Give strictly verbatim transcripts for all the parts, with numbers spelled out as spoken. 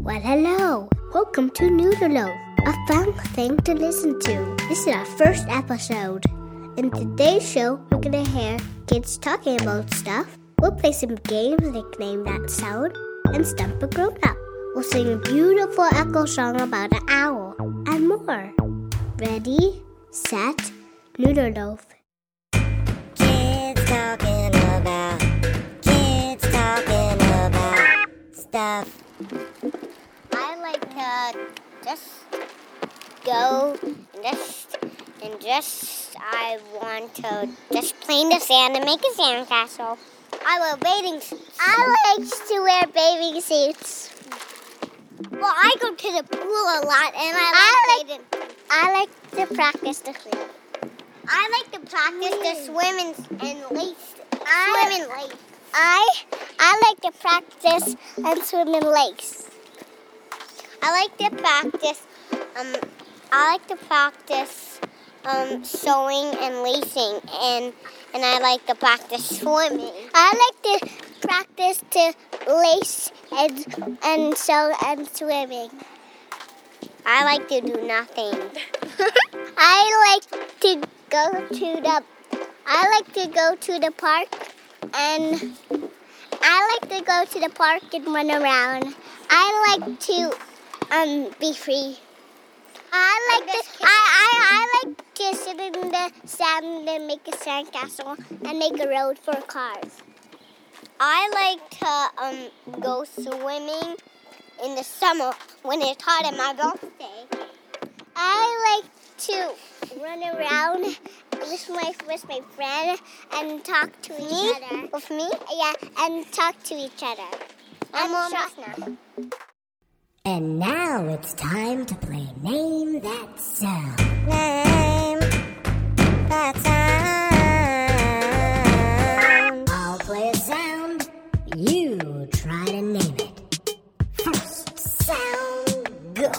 Well, hello. Welcome to Noodle Loaf, a fun thing to listen to. This is our first episode. In today's show, we're going to hear kids talking about stuff. We'll play some games like Name That Sound and Stump a Grown-Up. We'll sing a beautiful echo song about an owl and more. Ready, set, Noodle Loaf. Kids talking about, kids talking about stuff. I like to just go and just and just I want to just play in the sand and make a sandcastle. I wear bathing suits. I like to wear bathing suits. Well, I go to the pool a lot, and I like, I like I like to practice to swim. I like to practice to swim and, and lace. I, swim and lace. I I like to practice and swim in lakes. I like to practice. Um, I like to practice um, sewing and lacing, and and I like to practice swimming. I like to practice to lace and and sew and swimming. I like to do nothing. I like to go to the. I like to go to the park, and I like to go to the park and run around. I like to um be free. I like to. I, I I like to sit in the sand and make a sandcastle and make a road for cars. I like to um go swimming in the summer when it's hot on my birthday. I like to run around with my with my friend and talk to each me? other. With me? Yeah, and talk to each other. I'm almost now. And now it's time to play Name That Sound. Name that sound. I'll play a sound, you try to name it. First sound, go.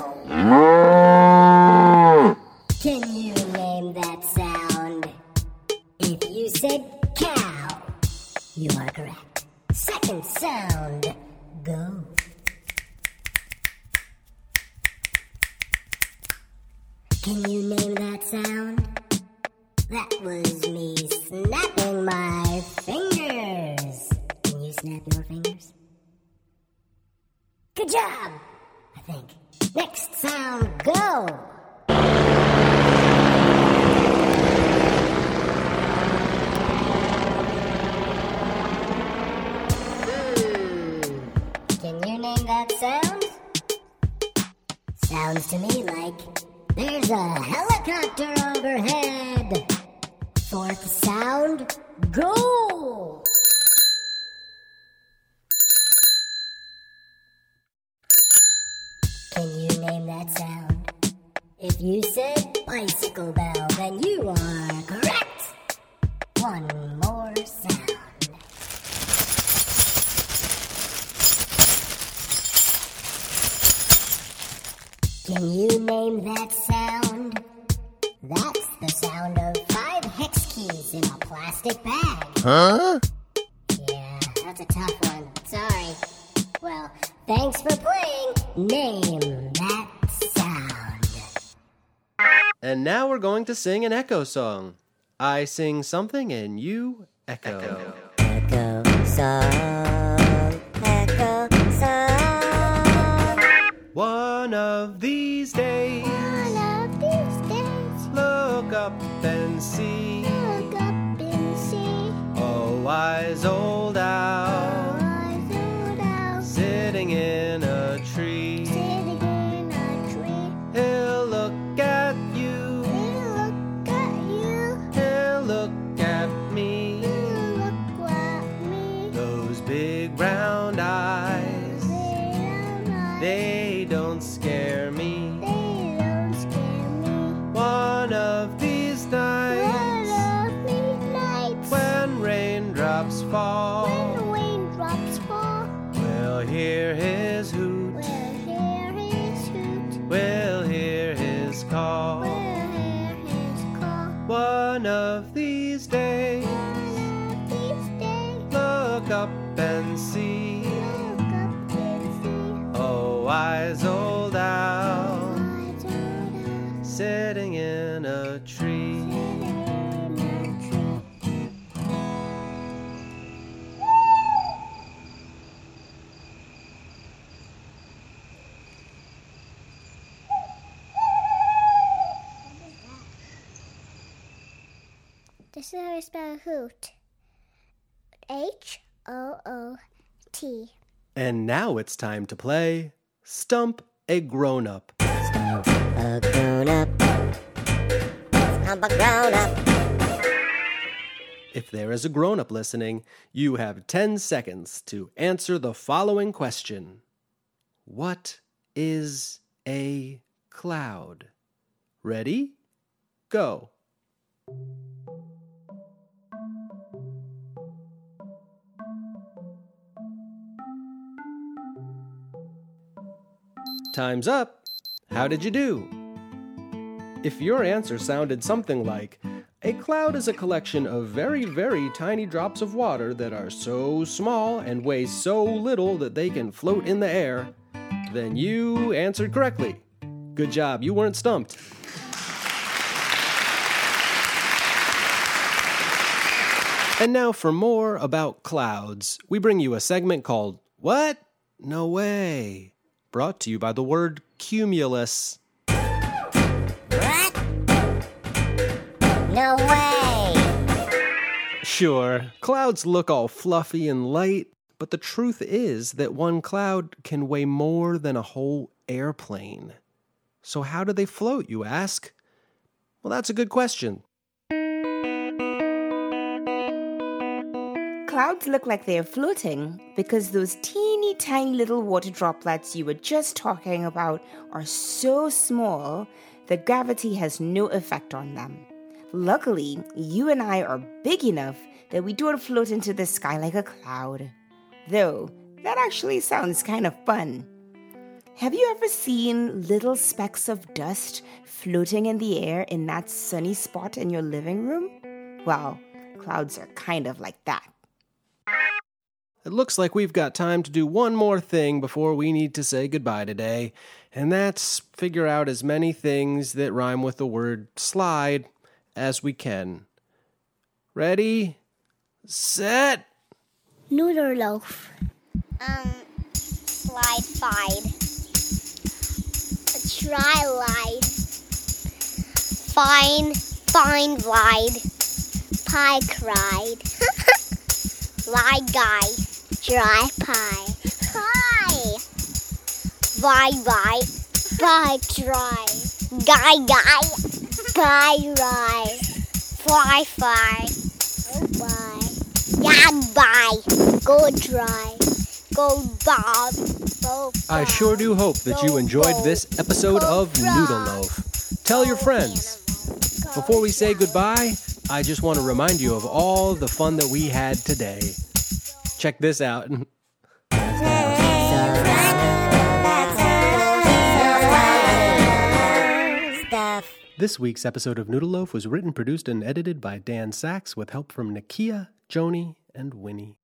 Can you name that sound? If you said cow, you are correct. Second sound, go. Can you name that sound? That was me snapping my fingers. Can you snap your fingers? Good job, I think. Next sound, go. Hmm. Can you name that sound? Sounds to me like there's a helicopter overhead. Fourth sound, go! Can you name that sound? If you said bicycle bell, then you are correct. One more sound. Can you name that sound? That's the sound of five hex keys in a plastic bag. Huh? Yeah, that's a tough one. Sorry. Well, thanks for playing Name That Sound. And now we're going to sing an echo song. I sing something and you echo. Echo song, echo song. One of these days, One of these days, look up and see look up and see a wise old owl eyes old owl sitting in a tree. sitting in a tree. He'll look at you, He'll look at you. he'll look at me. He'll look at me. Those big round eyes, they don't scare me. They don't scare me. One of these One nights, of these nights, when raindrops fall, when raindrops fall, we'll hear his hoot, we'll hear his hoot. we'll hear his call. We'll hear his call. One of these days, One of these days, look up and see look up and see a wise wise old owl sitting in a tree. This is how I spell hoot. H O O T. And now it's time to play Stump a Grown-Up. Stump a grown-up. Stump a grown-up. If there is a grown-up listening, you have ten seconds to answer the following question. What is a cloud? Ready? Go. Time's up. How did you do? If your answer sounded something like, a cloud is a collection of very, very tiny drops of water that are so small and weigh so little that they can float in the air, then you answered correctly. Good job, you weren't stumped. And now for more about clouds, we bring you a segment called What? No Way, brought to you by the word cumulus. What? No way! Sure, clouds look all fluffy and light, but the truth is that one cloud can weigh more than a whole airplane. So how do they float, you ask? Well, that's a good question. Clouds look like they're floating because those teeny tiny little water droplets you were just talking about are so small that gravity has no effect on them. Luckily, you and I are big enough that we don't float into the sky like a cloud. Though, that actually sounds kind of fun. Have you ever seen little specks of dust floating in the air in that sunny spot in your living room? Well, clouds are kind of like that. It looks like we've got time to do one more thing before we need to say goodbye today, and that's figure out as many things that rhyme with the word slide as we can. Ready? Set! Noodle loaf. Um, slide fide. Try lied. Fine, fine lied. Pie cried. Lie guy. Dry pie. Pie. Bye bye. Bye try. Guy guy. Guy rye. Fly fly. Oh bye. Yag bye. Go dry. Go bob. Go bob. I sure do hope that you enjoyed this episode of Noodle Loaf. Tell your friends. Before we say goodbye, I just want to remind you of all the fun that we had today. Check this out. Stuff. This week's episode of Noodle Loaf was written, produced, and edited by Dan Sachs with help from Nakia, Joni, and Winnie.